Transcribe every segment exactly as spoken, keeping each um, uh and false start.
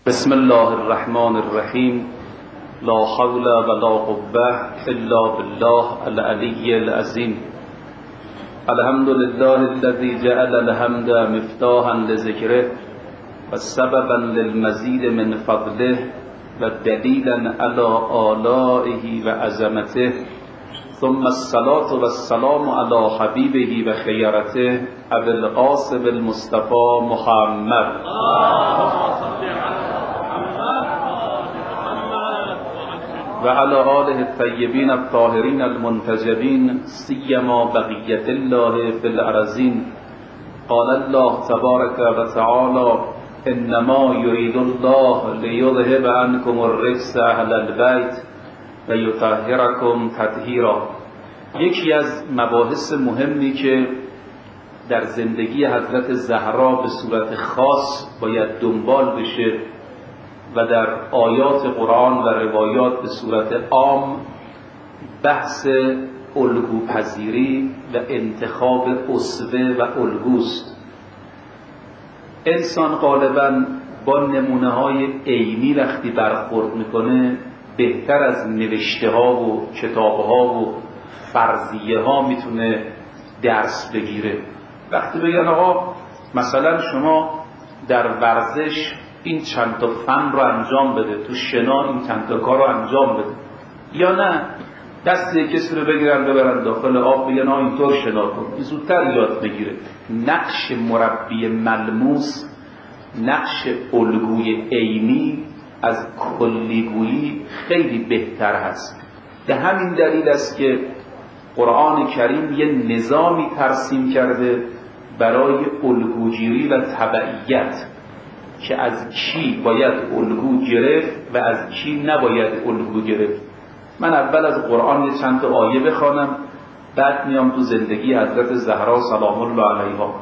بسم الله الرحمن الرحیم. لا حول ولا قوة الا بالله العلی العظیم. الحمد لله الذي جعل الحمد مفتاحا لذکره و سببا للمزید من فضله و دلیلا على آلائه و عظمته. ثم الصلاة والسلام على حبیبه و خیرته ابی القاسم المصطفى محمد و علی آله الطیبین الطاهرین المنتجبین سیما بقیة الله فی الارضین. قال الله تبارک و تعالی انما یرید الله لیذهب عنکم الرجس اهل البیت و یطهرکم تطهیرا. یکی از مباحث مهمی که در زندگی حضرت زهرا به صورت خاص باید دنبال بشه و در آیات قرآن و روایات به صورت عام بحث الگوپذیری و انتخاب اسوه و الگوست. انسان غالباً با نمونه های عینی وقتی برخورد میکنه بهتر از نوشته ها و کتاب ها و فرضیه ها میتونه درس بگیره. وقتی بگن آقا مثلا شما در ورزش این چند تا فن رو انجام بده، تو شنا این چند تا کار رو انجام بده، یا نه دست کسی رو بگیرن ببرن داخل آب بگن آ اینطور شنا کن، این زودتر یاد بگیره. نقش مربی ملموس، نقش الگوی عینی از کلیگویی خیلی بهتر هست. به همین دلیل است که قرآن کریم یه نظامی ترسیم کرده برای الگوگیری و تبعیت که از کی باید الگو گرفت و از کی نباید الگو گرفت. من اول از قرآن یه چند تا آیه بخوانم، بعد میام تو زندگی حضرت زهرا سلام الله علیها.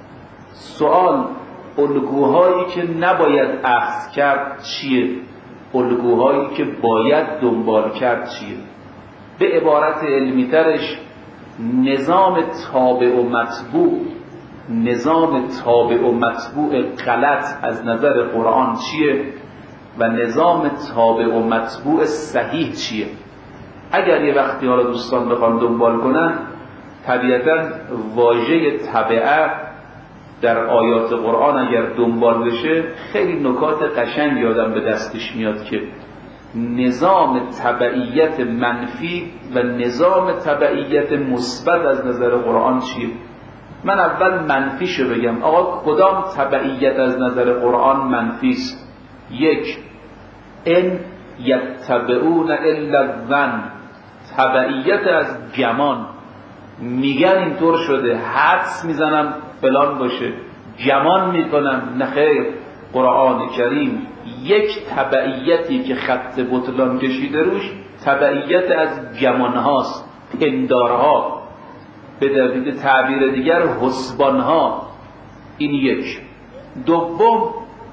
سوال: الگوهایی که نباید اخذ کرد چیه؟ الگوهایی که باید دنبال کرد چیه؟ به عبارت علمی ترش نظام تابع و متبوع، نظام تابع و متبوع غلط از نظر قرآن چیه و نظام تابع و متبوع صحیح چیه؟ اگر یه وقتی حالا دوستان بخوان دنبال کنن، طبیعتا واژه تبعه در آیات قرآن اگر دنبال بشه خیلی نکات قشنگ آدم به دستش میاد که نظام تبعیت منفی و نظام تبعیت مثبت از نظر قرآن چیه. من اول منفیشو بگم. آقا کدام تبعیت از نظر قرآن منفی است؟ یک، ان یتبعون الا الظن، تبعیت از گمان. میگن اینطور شده، حدس میزنم فلان باشه، گمان میکنم. نه خیر، قرآن کریم یک تبعیتی که خط بطلان کشیده روش تبعیت از گمان هاست، پندارها، به دلیل تعبیر دیگر حسبانها. این یک. دوم،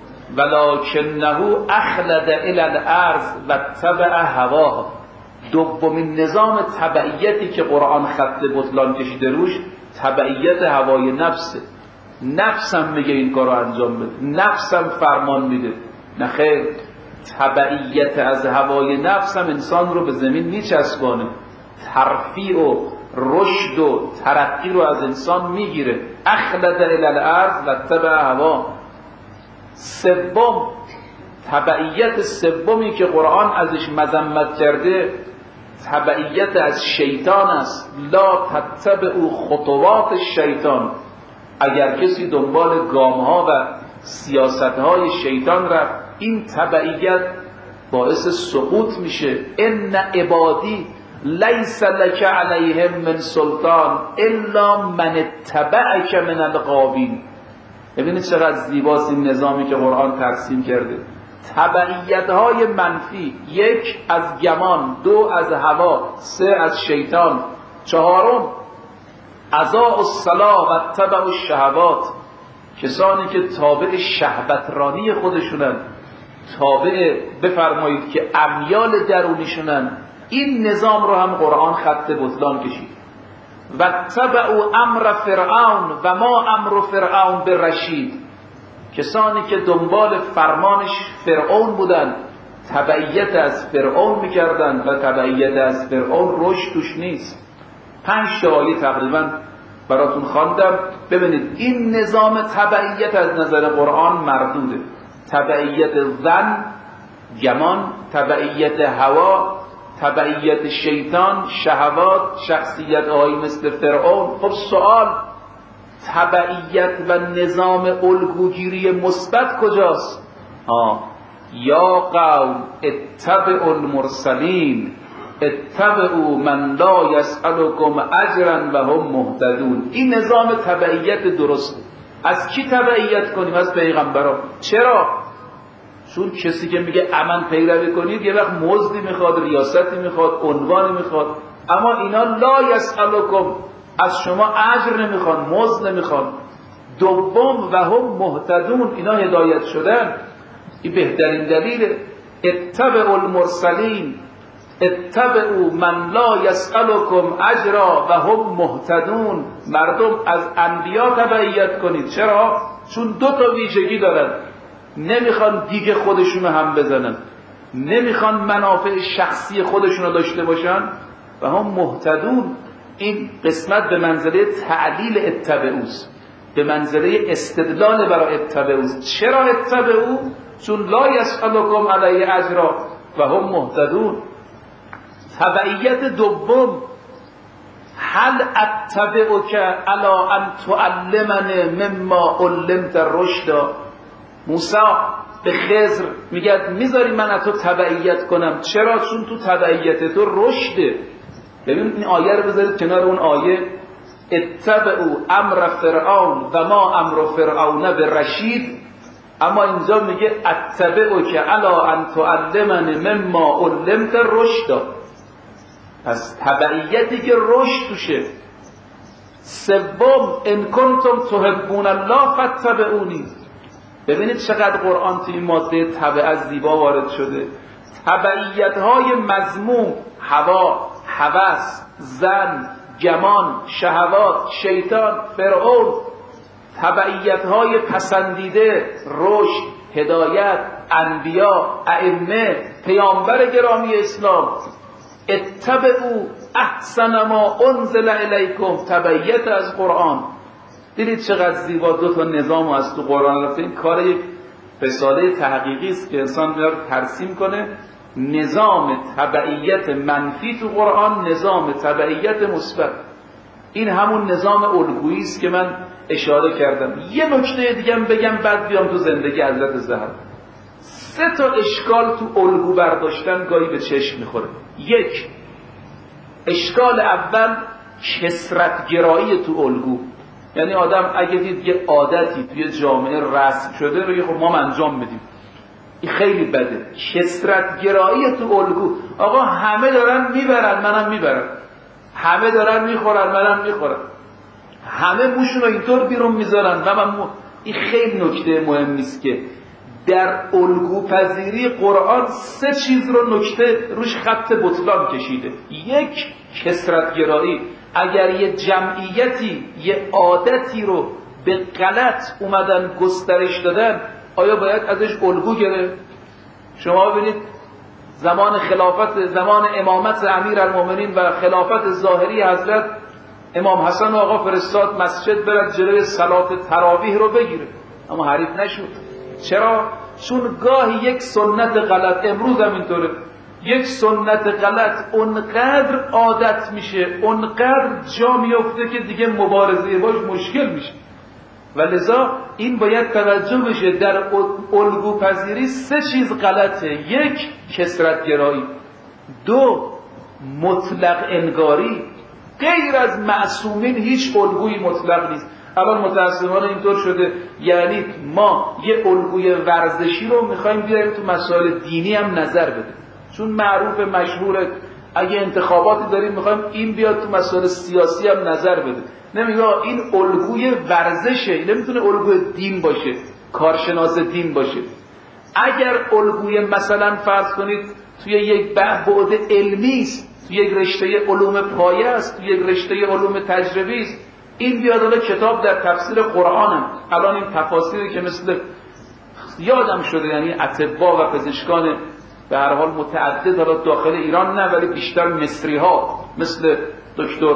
ولکنه اخلد الی الارض و تبع هواه. دومین نظام تبعیتی که قرآن خط بطلان کشیده روش تبعیت هوای نفسه. نفسم میگه این کار رو انجام بده، نفسم فرمان میده. نه خیر، تبعیت از هوای نفسم انسان رو به زمین میچسبانه، ترفیع و رشد و ترقی رو از انسان میگیره. اخلد الی الارض و تبع هوا. سوم، تبعیت سومی که قرآن ازش مذمت کرده تبعیت از شیطان است. لا تتبعوا خطوات الشیطان. اگر کسی دنبال گامها و سیاستهای شیطان رفت، این تبعیت باعث سقوط میشه. ان عبادی لیس لک علیهم من سلطان الا من اتبعک من الغاوین. ببینید چقدر زیباست این نظامی که قرآن ترسیم کرده. تبعیت های منفی: یک، از گمان، دو، از هوا، سه، از شیطان، چهارم، اضاعوا الصلاة و اتبعوا الشهوات. کسانی که تابع شهوترانی خودشونن، تابع بفرمایید که امیال درونیشونن. این نظام رو هم قرآن خط بطلان کشید. و اتبعوا امر فرعون و ما امر فرعون برشید. کسانی که دنبال فرمانش فرعون بودن، تبعیت از فرعون میکردن و تبعیت از فرعون رشد توش نیست. پنج تا آیه تقریبا براتون خواندم. ببینید این نظام تبعیت از نظر قرآن مردوده. تبعیت ظن، گمان، تبعیت هوا، تبعیت شیطان، شهوات، شخصیت هایی مثل فرعون. خب سوال، تبعیت و نظام الگوگیری مثبت کجاست؟ ها یا قوم اتبعوا المرسلین اتبعوا من لا یسألکم اجرا و هم مهتدون. این نظام تبعیت درست. از کی تبعیت کنیم؟ از پیغمبران. چرا؟ چون کسی که میگه امن پیروی کنید یه وقت مزدی میخواد، ریاستی میخواد، عنوانی میخواد، اما اینا لا یسألکم، از شما اجر نمیخوان، مزد نمیخوان. دوم و هم مهتدون، اینا هدایت شدن. این بهترین دلیل. اتبعوا المرسلین اتبعوا من لا یسألکم اجرا و هم مهتدون. مردم از انبیا تبعیت کنید. چرا؟ چون دو تا ویژگی دارن. نمیخوان دیگه خودشونو هم بزنن، نمیخوان منافع شخصی خودشونو داشته باشن و هم مهتدون. این قسمت به منزله تعلیل اتبعوست، به منزله استدلال برای اتبعوست. چرا اتبعو؟ چون لا یسألکم علیه اجرا و هم مهتدون. تبعیت دوم، هل اتبعک علی ان تعلمنی مما علمت رشدا. موسی به خضر میگه میذاری من از تو تبعیت کنم. چرا؟ چون تو تبعیت تو رشده. ببین این آیه رو بذارید کنار اون آیه اتبعوا امر فرعون و ما امر فرعون برشید. اما اینجا میگه اتبعک علی ان تعلمنی مما علمت رشدا. پس تبعیتی که رشد توشه. سوم، ان کنتم تحبون الله فاتبعونی. ببینید چقدر قرآن تو این ماده تبع زیبا وارد شده. تبعیت های مذموم، هوا، هوس، زن، گمان، شهوات، شیطان، فرعون. تبعیت های پسندیده، رشد، هدایت، انبیا، ائمه، پیامبر گرامی اسلام. اتبعوا احسن ما انزل الیکم. تبعیت از قرآن. دیدید چقدر زیبا دو تا نظام از تو قرآن رفته. این کار یک رساله تحقیقی است که انسان بیاد ترسیم کنه. نظام تبعیت منفی تو قرآن، نظام تبعیت مثبت. این همون نظام الگویی است که من اشاره کردم. یه نکته دیگه هم بگم بعد بیام تو زندگی حضرت زهرا. سه تا اشکال تو الگو برداشتن گاهی به چشم میخوره. یک، اشکال اول کثرت‌گرایی تو الگو. یعنی آدم اگه دید یه عادتی توی جامعه رسم شده رو خب ما انجام بدیم، این خیلی بده. کثرت‌گرایی تو الگو. آقا همه دارن میبرن منم میبرم، همه دارن میخورن منم میخورم، همه موشون رو اینطور بیرون میذارن و من مو... این خیلی نکته مهمی است که در الگو پذیری قرآن سه چیز رو نکته روش خط بطلان کشیده. یک، کثرت‌گرایی. اگر یه جمعیتی یه عادتی رو به غلط اومدن گسترش دادن، آیا باید ازش الگو گرفت؟ شما ببینید زمان خلافت، زمان امامت امیرالمومنین و خلافت ظاهری حضرت امام حسن آقا فرستاد مسجد برد جلوی صلات تراویح رو بگیره، اما حریف نشد. چرا؟ چون گاهی یک سنت غلط، امروز هم اینطوره، یک سنت غلط اونقدر عادت میشه، اونقدر جا میفته که دیگه مبارزه باش مشکل میشه. و لذا این باید توجه بشه. در الگو پذیری سه چیز غلطه. یک، کثرت‌گرایی. دو، مطلق انگاری. غیر از معصومین هیچ الگویی مطلق نیست. الان متاسفانه اینطور شده، یعنی ما یه الگوی ورزشی رو میخوایم بیاریم تو مسائل دینی هم نظر بده، چون معروف مشهوره اگه انتخاباتی داریم میخوایم این بیاد تو مسائل سیاسی هم نظر بده. نمیگه این الگوی ورزشه، این نمیتونه الگوی دین باشه، کارشناس دین باشه. اگر الگوی مثلا فرض کنید توی یک بعد علمی است، توی یک رشته علوم پایه است، توی یک رشته علوم تجربی است، این بیاد. حالا کتاب در تفسیر قرآن هم الان این تفاسیری که مثل یادم شده، یعنی اطباء و پزشکان به هر حال متعدد حالا داخل ایران نه ولی بیشتر مصری ها مثل دکتر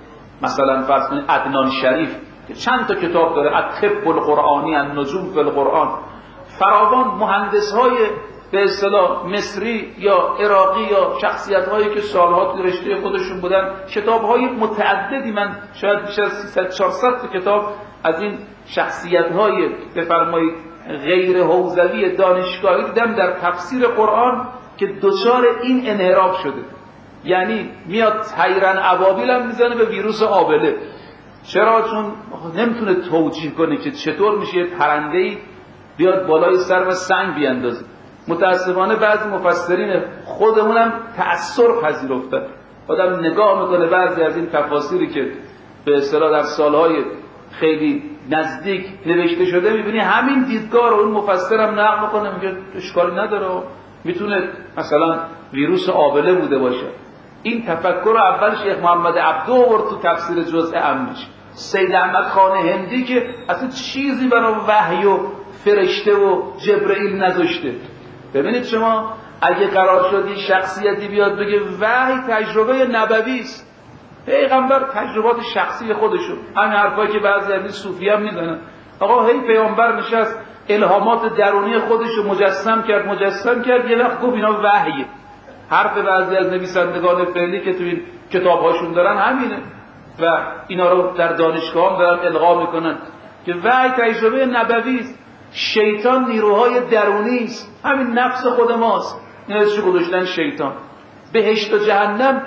مثلا فرض کنید عدنان شریف که چند تا کتاب داره، الطب القرآنی، النجوم فی القرآن، فراوان مهندس های به اصطلاح مصری یا عراقی یا شخصیت هایی که سالها تو رشته خودشون بودن، کتاب های متعددی، من شاید بیش از سیصد چهارصد تا کتاب از این شخصیت های بفرمایید غیر حوزوی دانشگاهی دیدم در تفسیر قرآن که دچار این انحراف شده. یعنی میاد طیرن ابابیل هم میزنه به ویروس آبله. چرا؟ چون نمیتونه توجیه کنه که چطور میشه یه پرنده‌ای بیاد بالای سر و سنگ بیاندازه. متاسفانه بعضی مفسرین خودمونم تأثر پذیرفتن. آدم نگاه میکنه بعضی از این تفاسیری که به اصطلاح در سالهای خیلی نزدیک نوشته شده، میبینی همین دیدگاه رو اون مفسرم نقل میکنه، میگه اشکالی نداره، میتونه مثلا ویروس آبله بوده باشه. این تفکر رو اول شیخ محمد عبدو آورد تو تفسیر جزء عمش. سید احمد خان هندی که اصلا چیزی برای وحی و فرشته و جبرئیل نذاشته. ببینید شما اگه قرار شد این شخصیتی بیاد بگه وحی تجربه نبوی است، پیغمبر تجربات شخصی خودشو، همین حرفایی که بعضی از این صوفی هم میزنن، آقا هی پیامبر نشست الهامات درونی خودشو مجسم کرد مجسم کرد یه وقت گفت اینا وحیه. حرف بعضی از نویسندگان فعلی که تو این کتاب‌هاشون دارن همینه و اینا رو در دانشگاه هم دارن القا میکنن که وحی تجربه نبوی است. شیطان نیروهای درونی است، همین نفس خود ماست، اینا ازشو گذاشتن شیطان. بهشت و جهنم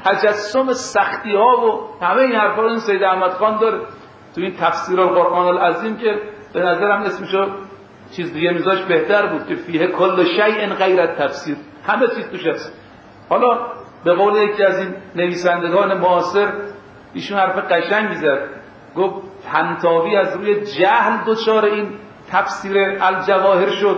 تجسم سختی ها و همه این حرفا رو این سید احمد خان داره تو این تفسیر القرآن العظیم که به نظرم اسمشو چیز دیگه میذاش بهتر بود که فیه کل شیء غیر تفسیر، همه چیز توش هست. حالا به قول یکی از این نویسندگان معاصر ایشون حرف قشنگی زد، گفت طنطاوی از روی جهل دچار این تفسیر الجواهر شد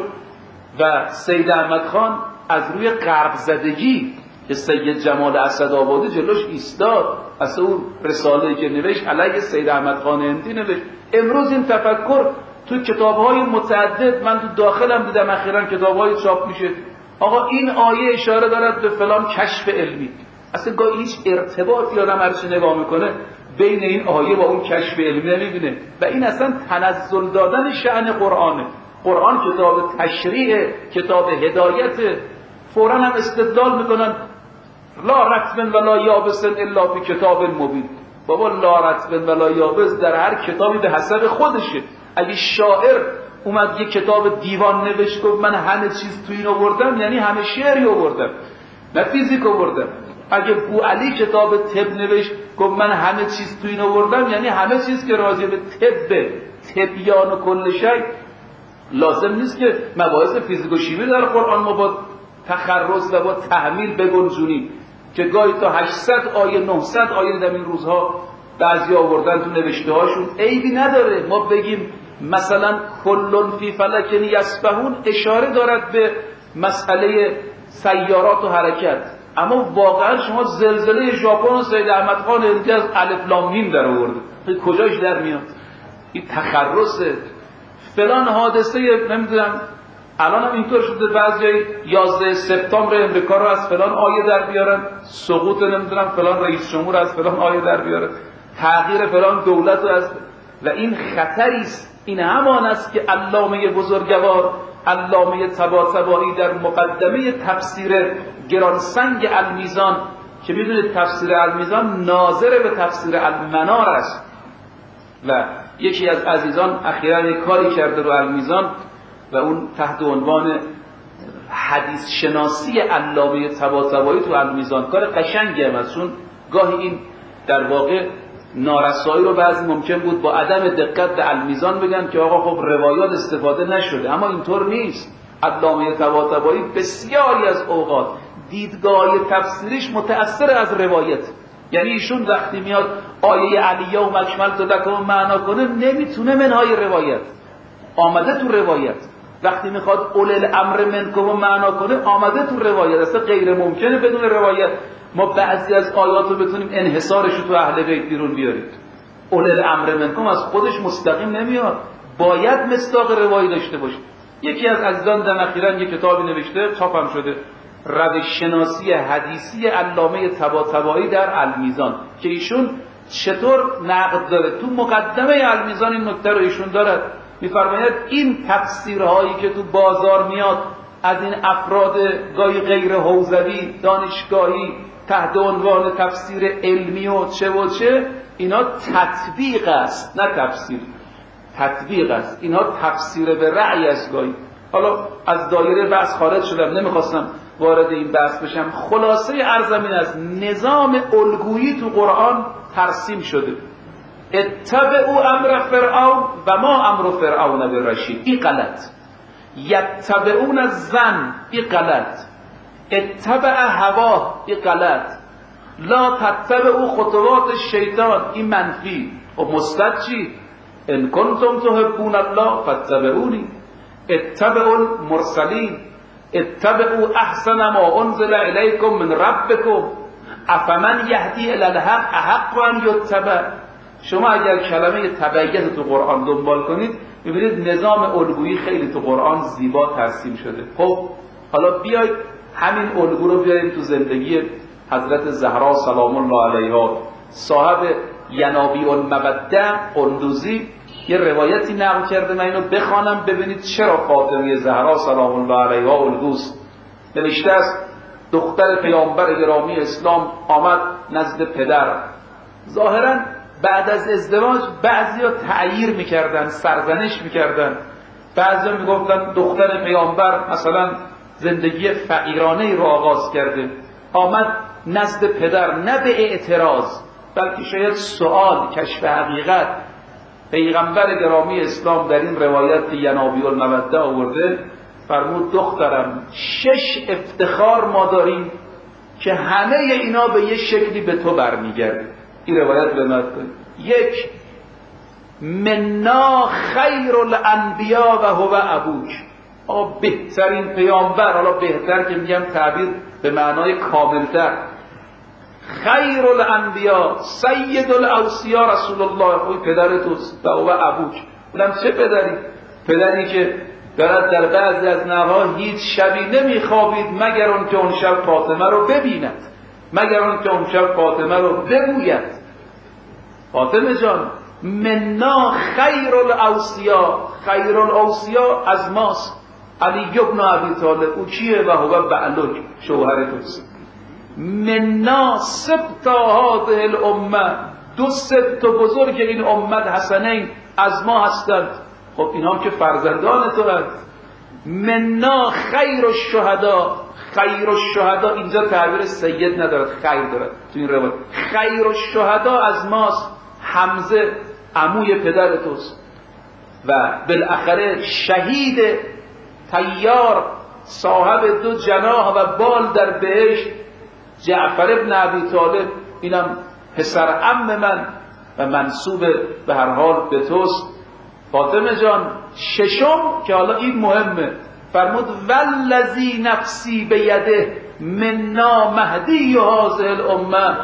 و سید احمد خان از روی غرب زدگی که سید جمال اسدآبادی جلوش ایستاد، اصلا اون رساله‌ای که نوشت علیه سید احمد خان هندی نوشت. امروز این تفکر تو کتاب‌های متعدد، من تو داخلم دیدم اخیراً کتاب‌های چاپ میشه، آقا این آیه اشاره دارد به فلان کشف علمی. اصلا گاهی هیچ ارتباطی آدم هرچی نگاه میکنه بین این آیه با اون کشف علمی نمیبینه و این اصلا تنزل دادن شأن قرآنه. قرآن کتاب تشریع، کتاب هدایت. فوراً هم استدلال میکنن لا رطب ولا یابس الا فی کتاب مبین. بابا لا رطب ولا یابس در هر کتابی به حسب خودشه. اگه شاعر اومد یه کتاب دیوان نوشت گفت من همه چیز تو این آوردم، یعنی همه شعری آوردم نه فیزیک آوردم. اگه بو علی کتاب طب نوشت گفت من همه چیز تو این آوردم، یعنی همه چیز که راجع به طب، طبیان و کل شی. لازم نیست که مباحث فیزیک و شیمی در قرآن ما با تخرص و با تحمیل بگنجونیم که گاهی تا هشتصد آیه نهصد آیه در این روزها بعضی آوردن تو نوشته هاشون. عیبی نداره ما بگیم مثلا کلون فی فلک یسبحون اشاره دارد به مسئله سیارات و حرکت، اما واقعا شما زلزله ژاپن و سید احمد خان هندی از الف لام میم در آورده، کجاش در میاد؟ این تخرصه. فلان حادثه نمیدونم الان هم اینطور شده بعضی یازده سپتامبر امریکا رو از فلان آیه در بیارن، سقوط نمیدونم فلان رئیس جمهور از فلان آیه در بیارن، تغییر فلان دولت رو از، و این خطری است. این همان است که علامه بزرگوار علامه طباطبایی در مقدمه تفسیر گرانسنگ المیزان که میدونید تفسیر المیزان ناظر به تفسیر المنار است و یکی از عزیزان اخیراً یک کاری کرده رو المیزان و اون تحت عنوان حدیث شناسی علامه طباطبایی تو المیزان، کار قشنگی هم است، چون گاهی این در واقع نارسایی رو بعضی ممکن بود با عدم دقت به المیزان بگن که آقا خب روایات استفاده نشده، اما اینطور نیست. علامه طباطبایی بسیاری از اوقات دیدگاه تفسیریش متأثر از روایت، یعنی ایشون وقتی میاد آیه علیه و مکملت لکم معنا کنه نمیتونه منهای روایت، آمده تو روایت. وقتی میخواد اول الامر منکم معنا کنه آمده تو روایت، اصلا غیر ممکنه بدون روایت ما بعضی از آیات رو بتونیم انحصارش رو تو اهل بیت بیرون بیاریم. اول الامر منکم از خودش مستقیم نمیاد، باید مصداق روایی داشته باشه. یکی از عزیزان در اخیراً یک کتابی نوشته، چاپم شده، روش شناسی حدیثی علامه طباطبایی در المیزان، که ایشون چطور نقد داره. تو مقدمه المیزان این نکته رو ایشون دارد، میفرماید این تفسیرهایی که تو بازار میاد از این افراد گاهی غیر حوزوی دانشگاهی تحت عنوان تفسیر علمی و چه و چه، اینا تطبیق است نه تفسیر، تطبیق است. اینا تفسیر به رأی است گاهی. حالا از دایره بحث خارج شدم، نمیخواستم وارد این بحث بشم. خلاصه عرضم این است، نظام الگویی تو قرآن ترسیم شده. اتبعوا امر فرعون و ما امر فرعون برشید، این غلط. یتبعون الظن، این غلط. اتبع هواه، این غلط. لا تتبعوا خطوات الشیطان، این منفی. و مثبت چی؟ ان کنتم تحبون الله فاتبعونی. اتبعوا المرسلین، اتبعوا احسن ما انزل الیکم من ربکم افمن یهدی الی الحق احق ان یتبع. شما اگر کلمه تبعیت تو قرآن دنبال کنید میبینید نظام الگویی خیلی تو قرآن زیبا ترسیم شده. خب حالا بیاید همین الگو رو بیاریم تو زندگی حضرت زهرا سلام الله علیها. صاحب ینابیع المبدع قندوزی یه روایتی نقل کرده، من اینو بخوانم ببینید چرا فاطمه زهرا سلام الله علیها الگوست. نوشته است دختر پیامبر گرامی اسلام آمد نزد پدر. ظاهراً بعد از ازدواج بعضیا تعییر میکردن، سرزنش میکردن. بعضیا میگفتن دختر پیامبر مثلا زندگی فقیرانه رو آغاز کرده، آمد نزد پدر، نه به اعتراض بلکه شاید سوال، کشف حقیقت. پیغمبر گرامی اسلام در این روایت که ینابیع المودع آورده فرمود دخترم شش افتخار ما داریم که همه اینا به یه شکلی به تو برمیگرده. این روایت به نقل کنید. یک، منا خیر الانبیا و هو ابوک. آقا بهترین پیامبر، حالا بهتر که میگم تعبیر به معنای کاملتر، خیر الانبیا سید الاوصیا رسول الله، اوی پدر توست و هو ابوک. اونم چه پدری؟ پدری که دارد در بعضی از نواها هیچ شبی نمیخوابید مگر اون که اون شب فاطمه رو ببیند، مگر اون که اون شب فاطمه رو بگوید. فاطمه جان منا خیر الاوصیا، خیر الاوصیا از ماست. علی ابن ابی طالب او کیه؟ و هو بعلک، شوهر توست. منا سبط هذه الامه، دو سبط بزرگ این امت حسنین از ما هستند. خب اینا که فرزندان تو هست. منا خیر الشهدا، خیر الشهدا اینجا تعبیر سید ندارد، خیر دارد تو این روایت. خیر الشهدا از ماست، حمزه عموی پدر توست. و بالاخره شهید طیار صاحب دو جناح و بال در بهشت جعفر ابن ابی طالب، اینم پسر عم من و منسوب به هر حال به توست. فاطمه جان ششم که حالا این مهمه، فرمود والذی نفسی بیده منا مهدی هذه الامه.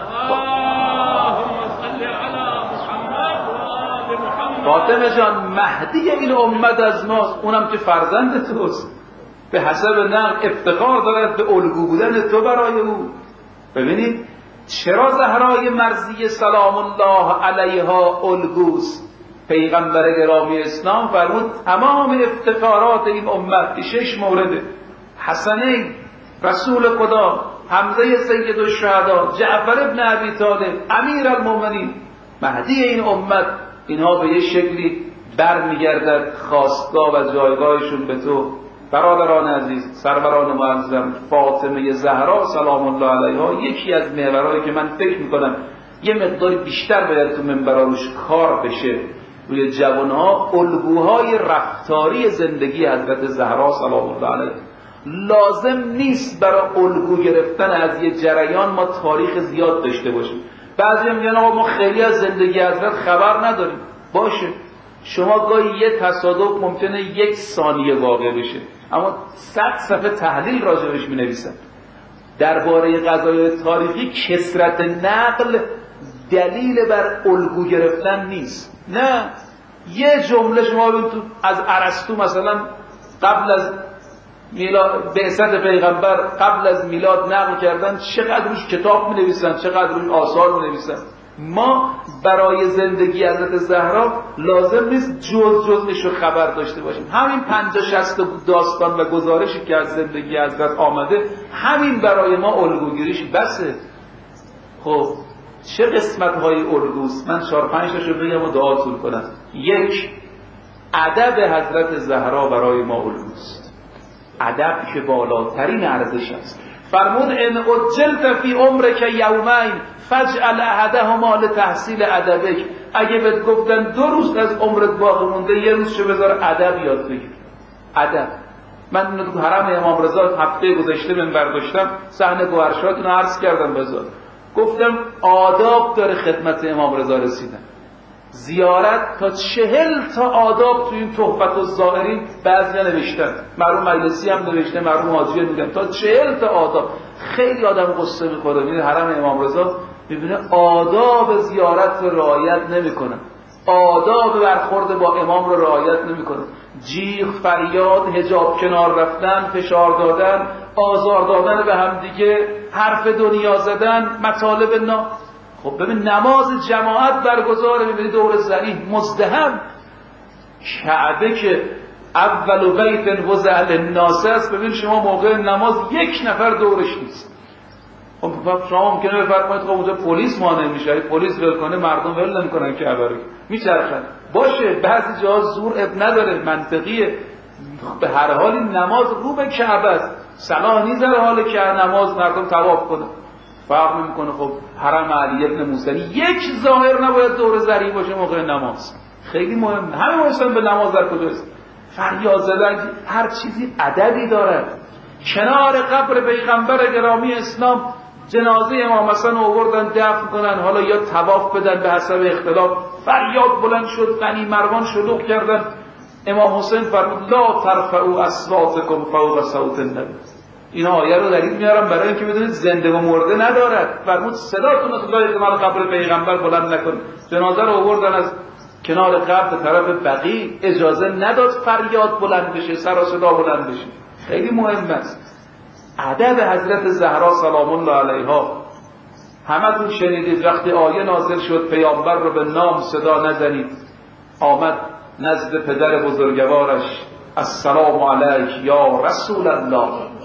فاطمه جان مهدی این امت از ماست، اونم که فرزند توست. به حسب نقل افتخار دارد به الگو بودن تو برای او. ببینید چرا زهرای مرضیه سلام الله علیها الگوست. پیغمبر گرامی اسلام فرمود تمام افتخارات این امت که شش مورده، حسنین رسول خدا، حمزه سید الشهدا، جعفر ابن ابی طالب امیر المؤمنین، مهدی این امت، اینها به یه شکلی برمیگردد خواستگاه و جایگاهشون به تو. برادران عزیز، سروران معظم، فاطمه زهرا سلام الله علیها یکی از محورهایی که من فکر میکنم یه مقداری بیشتر باید تو منبرها روش کار بشه، روی جوانها، الگوهای رفتاری زندگی حضرت زهرا سلام الله علیها. لازم نیست برای الگو گرفتن از یه جریان ما تاریخ زیاد داشته باشیم. بعضی میگن آقا ما خیلی از زندگی حضرت خبر نداریم. باشه، شما گاهی یه تصادف ممکنه یک ثانیه واقع بشه، اما صد صفحه تحلیل راجبش می نویسن. درباره قضایای تاریخی کثرت نقل دلیل بر الگو گرفتن نیست. نه، یه جمله شما ببین تو از ارسطو مثلا قبل از میلاد بعثت پیغمبر قبل از میلاد نقل کردن، چقدر روش کتاب می نویسن، چقدر روش آثار می نویسن. ما برای زندگی حضرت زهرا لازم نیست جز جزش رو خبر داشته باشیم. همین پنجاه شصت داستان و گزارشی که از زندگی حضرت آمده، همین برای ما الگوگیریش بسه. خب چه قسمت های الگوست؟ من چهار پنج تاشو بگم و دعاتون کنم. یک، ادب حضرت زهرا برای ما الگوست، ادب که بالاترین ارزش است. فرمود ان اجلت فی عمرک یومین فاجعل احدهما لتحصیل ادبک. اگه بهت گفتن دو روز از عمرت باقی مونده، یه روز شو بذار ادب یاد بگیر. ادب. من اینو تو حرم امام رضا هفته گذشته من برداشتم، صحنه گوهرشاد رو عرض کردم بذار. گفتم آداب داره خدمت امام رضا رسیدن. زیارت تا چهل تا آداب تو این تحفت الزائرین بعضیا نوشتن، مرحوم مجلسی هم نوشته، مرحوم حاجی میگن تا چهل تا آداب. خیلی آدم قصه میخوره میره حرم امام رضا میبینه آداب زیارت رو رعایت نمیکنن، آداب برخورد با امام رو رعایت نمیکنن. جیغ، فریاد، حجاب کنار رفتن، فشار دادن، آزار دادن به هم دیگه، حرف دنیا زدن، مطالب نا. خب ببین نماز جماعت برگزاره، میبینی دور ضریح مزدحم. کعبه که اول بیت وضع للناس است، ببین شما موقع نماز یک نفر دورش نیست. خب شما ممکنه بفرمایید خب اونجا پلیس مانع میشه، پلیس ول کنه مردم ول نمیکنن کعبه رو، میچرخن. باشه بعضی جاها زور اب نداره، منطقیه. به هر حال نماز رو به کعبه است، صلاح نیست در حال که نماز مردم طواف کنه، فرق نمیکنه. خب حرم علی ابن موسی یک ظاهر نباید دور ذریع باشه موقع نماز، خیلی مهم. همه واسطن به نماز در کجاست؟ فریاد زدن، هر چیزی ادبی داره. کنار قبر پیغمبر گرامی اسلام جنازه امام حسن آوردن دفن کنن، حالا یا طواف بدن به حسب اختلاف. فریاد بلند شد، بنی مروان شلوغ کردن. امام حسین فرمود لا ترفعوا اصواتکم فوق صوت النبی. این آیه رو دلیل میارم برای اینکه بدونید زنده و مرده ندارد. فرمود صداتون از لای قبر پیغمبر بلند نکنید. جنازه رو آوردن از کنار قبر به طرف بقیع، اجازه نداد فریاد بلند بشه، سر و صدا بلند بشه. خیلی مهم است ادب حضرت زهرا سلام الله علیها. همتون شنیدید وقتی آیه نازل شد پیامبر رو به نام صدا نزنید، آمد نزد پدر بزرگوارش السلام علیک یا رسول الله.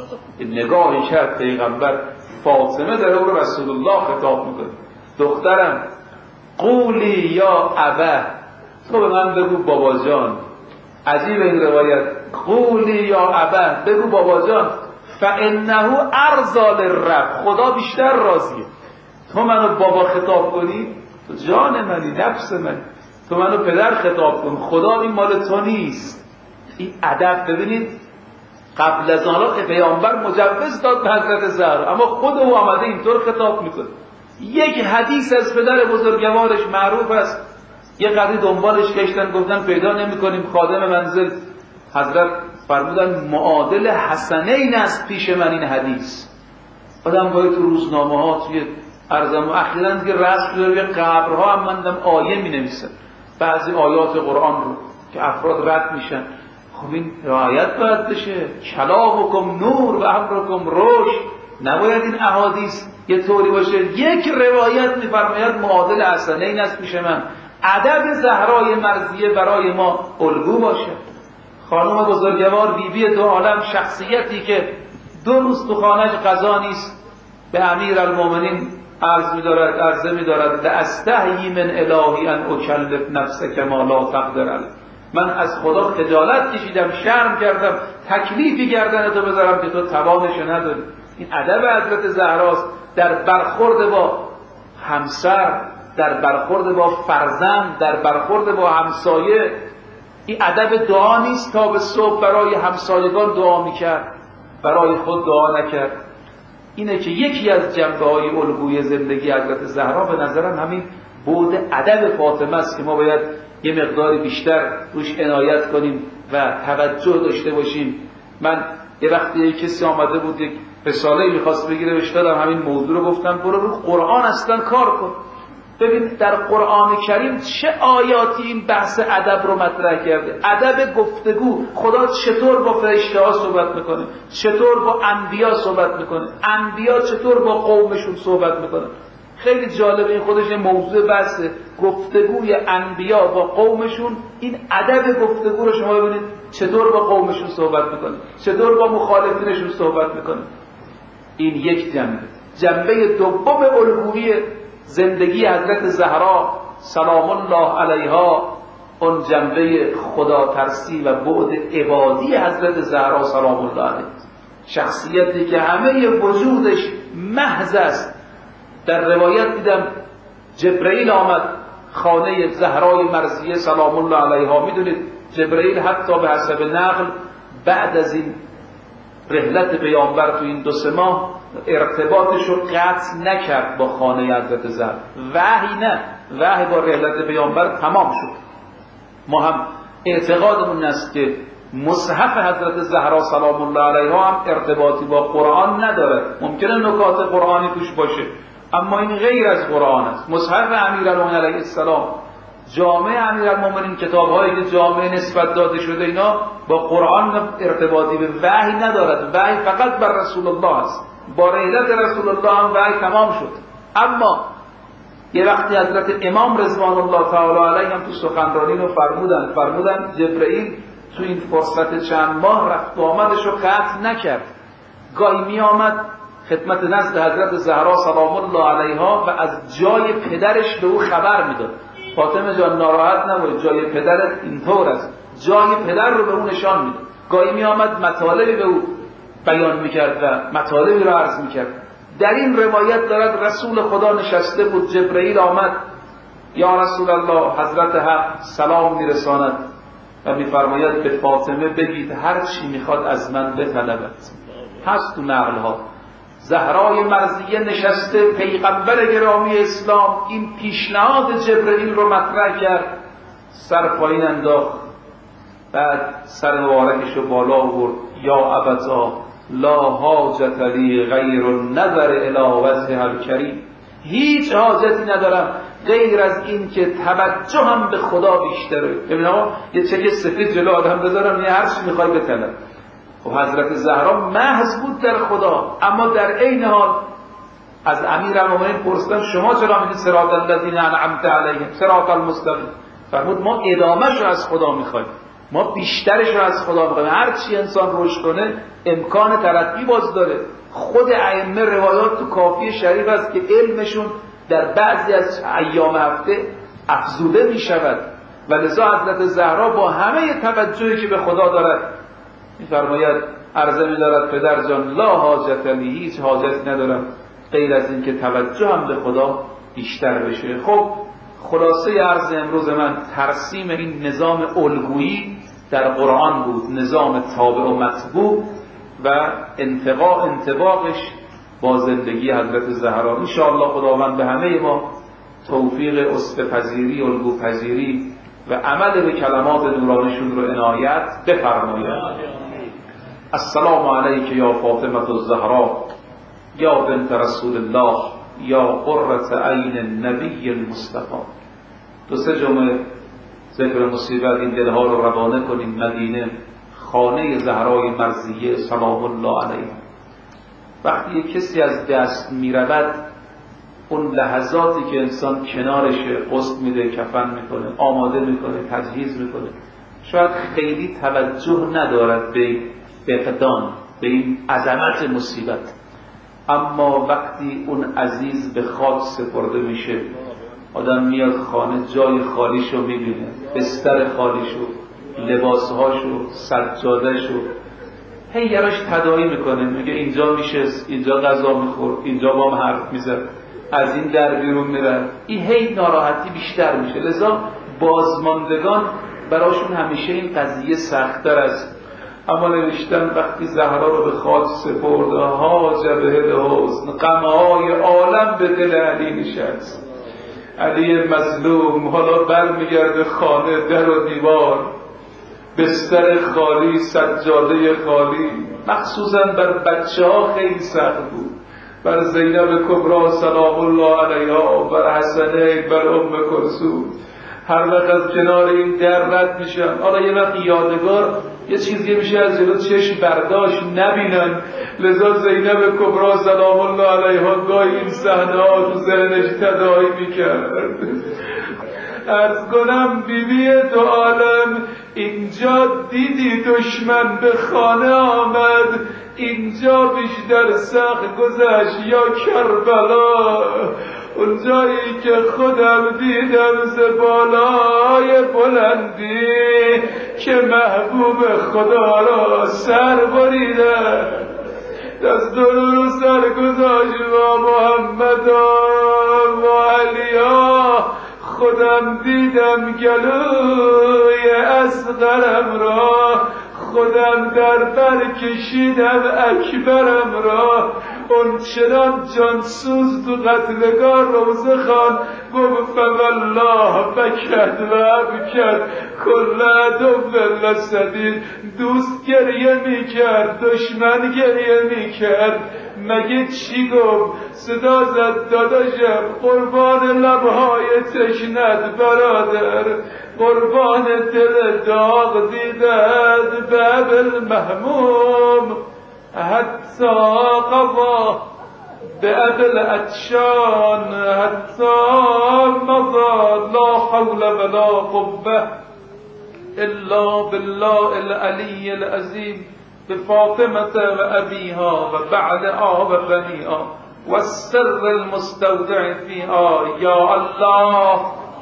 نگاهی کرد پیغمبر، فاطمه داره او رو رسول الله خطاب میکنه. دخترم قولی یا ابا، تو به من بگو بابا جان. عجیب این روایت، قولی یا ابا، بگو بابا جان. فانه ارضی للرب، خدا بیشتر راضیه. تو منو بابا خطاب کنی، تو جان منی، نفس منی. تو منو پدر خطاب کن، خدا این مال تو نیست. این ادب ببینید، قبل از آن پیامبر مجوز داد به حضرت زهرا، اما خود او آمده اینطور خطاب میکنه. یک حدیث از پدر بزرگوارش معروف است، یه قضیه دنبالش گشتن گفتن پیدا نمیکنیم، خادم منزل حضرت فرمودن معادل حسنین است پیش من این حدیث. آدم باید تو روزنامه ها توی ارزم اخیراً دیگه رسم شده روی قبرها هم مندم آیه می نویسن، بعضی آیات قرآن رو که افراد رد میشن. خب این رعایت باید بشه. کلامکم نور و امرکم رشد. نباید این احادیث یه طوری باشه یک روایت میفرماید معادل حسنین است پیش من. ادب زهرای مرضیه برای ما الگو باشه. خانم بزرگوار بیبی بی دو عالم، شخصیتی که دو روز تو خانه‌اش غذا نیست، به امیر المومنین عرض می‌دارد عرضه می‌دارد لاستحیی من الهی ان اکلف نفسک ما لا تقدر علیه. من از خدا خجالت کشیدم، شرم کردم تکلیفی گردن تو بذارم که تو توانش نداری. این ادب حضرت زهراست در برخورد با همسر، در برخورد با فرزند، در برخورد با همسایه. این ادب دعا نیست تا به صبح برای همسایگان دعا میکرد، برای خود دعا نکرد. اینه که یکی از جنبه‌های الگوی زندگی حضرت زهرا به نظرم همین بعد ادب فاطمه است که ما باید یه مقداری بیشتر روش عنایت کنیم و توجه داشته باشیم. من یه وقتی کسی آمده بود یک رساله میخواست بگیره بهش دادم همین موضوع رو، گفتم برو رو قرآن اصلا کار کن. ببین در قرآن کریم چه آیاتی این بحث ادب رو مطرح کرده. ادب گفتگو، خدا چطور با فرشته ها صحبت میکنه، چطور با انبیا صحبت میکنه، انبیا چطور با قومشون صحبت میکنه. خیلی جالبه، این خودش موضوع بحثه، گفتگوی انبیا با قومشون. این ادب گفتگو رو شما ببینید چطور با قومشون صحبت میکنه، چطور با مخالفینشون صحبت میکنه. این یک جنبه. جنبه دوم الگویی زندگی حضرت زهرا سلام الله علیها، اون جنبه خدا ترسی و بعد عبادی حضرت زهرا سلام الله علیها، شخصیتی که همه وجودش محض است. در روایت دیدم جبرئیل آمد خانه زهرای مرضیه سلام الله علیها. میدونید جبرئیل حتی به حسب نقل بعد از این رحلت پیامبر تو این دو سه ماه ارتباطش رو قطع نکرد با خانه حضرت زهرا. وحی نه، وحی با رحلت پیامبر تمام شد. ما هم اعتقادمون است که مصحف حضرت زهرا سلام الله علیها هم ارتباطی با قرآن نداره. ممکنه نکات قرآنی توش باشه، اما این غیر از قرآن است. مصحف امیرالمومنین علیه السلام، جامعه امیرالمومنین، کتاب‌هایی که جامعه نسبت داده شده، اینا با قرآن ارتباطی به وحی ندارد. وحی فقط بر رسول الله است. با رحلت رسول الله هم وحی تمام شد. اما یه وقتی حضرت امام رضوان الله تعالی علیه هم تو سخنرانی رو فرمودن فرمودن جبرئیل تو این فرصت چند ماه رفت و آمدش رو قطع نکرد. گاهی می آمد خدمت نزد حضرت زهرا سلام الله علیها و از جای پدرش به او خبر میداد. فاطمه جان ناراحت نباش، جای پدرت اینطور است. جای پدر رو به او نشان میداد. گاهی می آمد مطالبی به او بیان میکرد و مطالبی رو عرض میکرد. در این روایت دارد رسول خدا نشسته بود، جبرئیل آمد، یا رسول الله، حضرت حق سلام میرساند و میفرماید به فاطمه بگید هر چی میخواد از من بطلبد. هست تو نقل ها زهرای مرضیه نشسته، پیغمبر گرامی اسلام این پیشنهاد جبرئیل رو مطرح کرد، سر پایین انداخت، بعد سر مبارکش رو بالا آورد، یا ابتا لا حاجت لی غیر النظر الی وجه الکریم، هیچ حاجتی ندارم غیر از این که توجه هم به خدا بیشتره. ببین آقا یه چگه سفید جلو آدم بذارم، یه هر چی میخوای بطلب. خب حضرت زهرا محض بود در خدا، اما در عین حال از امیرالمومنین پرسیدن شما چرا میگید صراط الذین انعمت علیهم صراط المستقیم؟ فرمود ما ادامهش رو از خدا میخوایم، ما بیشترش رو از خدا میخوایم. هر چی انسان رشد کنه امکان ترقی باز داره. خود ائمه روایات تو کافی شریف است که علمشون در بعضی از ایام هفته افزوده میشود و لذا حضرت زهرا با همه توجهی که به خدا دارد میفرماید عرضه می‌دارد پدر جان لا حاجت لی، هیچ حاجتی ندارم غیر از این که توجهم به خدا بیشتر بشه. خب خلاصه عرض امروز من ترسیم این نظام الگویی در قرآن بود، نظام تابع و متبوع و انتقاء انطباقش با زندگی حضرت زهرا. ان شاء الله خداوند به همه ما توفیق اسوه‌پذیری، الگوپذیری و عمل به کلمات نورانیشون رو عنایت بفرماید. السلام علیک یا فاطمه الزهرا یا بنت رسول الله یا قرة عین النبی المصطفى. دو سه جمله ذکر مصیبت این دلها رو روانه کنیم مدینه، خانه زهرای مرضیه سلام الله علیها. وقتی کسی از دست میرود، اون لحظاتی که انسان کنارش غسل میده، کفن میکنه، آماده میکنه، تجهیز میکنه، شاید خیلی توجه ندارد به فقدان، به این عظمت مصیبت. اما وقتی اون عزیز به خاک سپرده میشه، آدم میاد خانه، جای خالیشو میبینه، بستر خالیشو، لباسهاشو، سجادهشو، هی یراش تداعی میکنه، میگه اینجا میشه، اینجا غذا میخور، اینجا با هم حرف میزد، از این در بیرون میره. این هی ناراحتی بیشتر میشه. لذا بازماندگان براشون همیشه این قضیه سخت‌تر است. اما نوشتن وقتی زهرا رو به خاک سپرد، ها جبهه حزن، غم‌های عالم به دل علی نشست. علی مظلوم حالا برمیگرده خانه، در و دیوار، بستر خالی، سجاده خالی. مخصوصا بر بچه ها خیلی سخت بود. بر زینب کبری سلام الله علیها، بر حسنین، بر ام کلثوم. هر وقت از کنار این در رد میشن، حالا یه وقت یادگار یه چیزی میشه از جلو چشم برداشت نبینن، لذا زینب کبری سلام الله علیها گاهی این صحنه ها تو ذهنش تداعی میکرد. عرض کنم بیبی دو عالم اینجا دیدی دشمن به خانه آمد، اینجا بیشتر سخت گذشت یا کربلا، اونجایی که خودم دیدم ز بالای بلندی که محبوب خدا را سر بریدم، دست درو سر گذاشت با محمد و علیا، خودم دیدم گلوی اصغرم را، خودم در بر کشیدم اکبرم را، اون چنان جانسوز تو قتلگاه روزه خان گفت والله بکت و ابکت کل عدو لسدید، دوست گریه میکرد دشمن گریه میکرد، مگه چی گفت؟ صدا زد داداشم قربان لبهای تشنت برادر، قربان دل داغ دیدد باب المهموم، حتی قضا بأب العطشان حتی مضى، لا حول ولا قوة الا بالله العلی العظیم، بفاطمة و ابیها و بعدها و بنیها و السر المستودع فیها. یا الله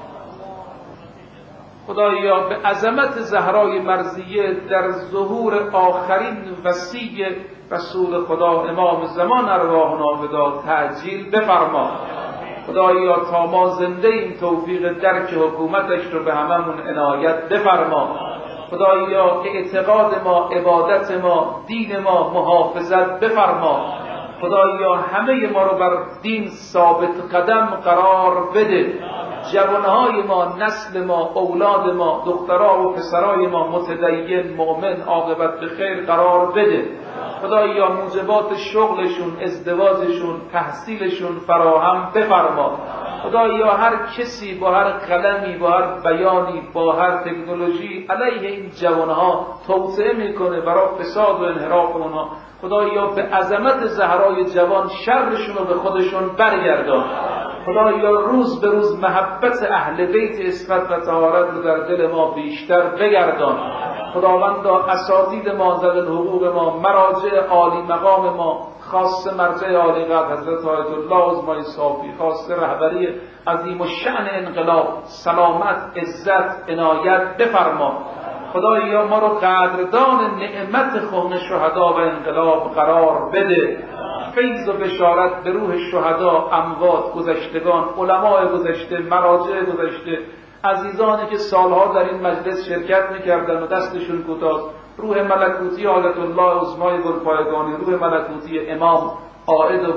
خدایا به عظمت زهرای مرضیه در ظهور آخرین وصی رسول خدا امام زمان ارواحنا بداد تعجیل بفرما. خدایا تا ما زنده این توفیق درک حکومتش رو به هممون عنایت بفرما. خدایا اعتقاد ما، عبادت ما، دین ما محافظت بفرما. خدایا همه ما رو بر دین ثابت قدم قرار بده. جوانهای ما، نسل ما، اولاد ما، دخترها و پسرای ما متدین، مؤمن، عاقبت به خیر قرار بده. خدایا موجبات شغلشون، ازدواجشون، تحصیلشون فراهم بفرما. خدایا هر کسی با هر قلمی، با هر بیانی، با هر تکنولوژی علیه این جوانها توطئه میکنه برای فساد و انحراف اونها، خدایا به عظمت زهرای جوان شرشون رو به خودشون برگردان. خدایا روز به روز محبت اهل بیت عصمت و طهارت رو در دل ما بیشتر بگردان. خداوندا اساتید ما، ذوی حقوق ما، مراجع عالی مقام ما، خاص مرجع عالی قدر حضرت آیت الله عظمای صافی، خاص رهبری عظیم الشأن انقلاب، سلامت، عزت، عنایت بفرما. خدایا ما رو قدردان نعمت خون شهدا و انقلاب قرار بده. فیض و بشارت به روح شهدا، اموات، گذشتگان، علماء گذشته، مراجع گذشته، عزیزانی که سالها در این مجلس شرکت میکردن و دستشون کوتاه، روح ملکوتی آیت الله عظمای گلپایگانی، روح ملکوتی امام عائد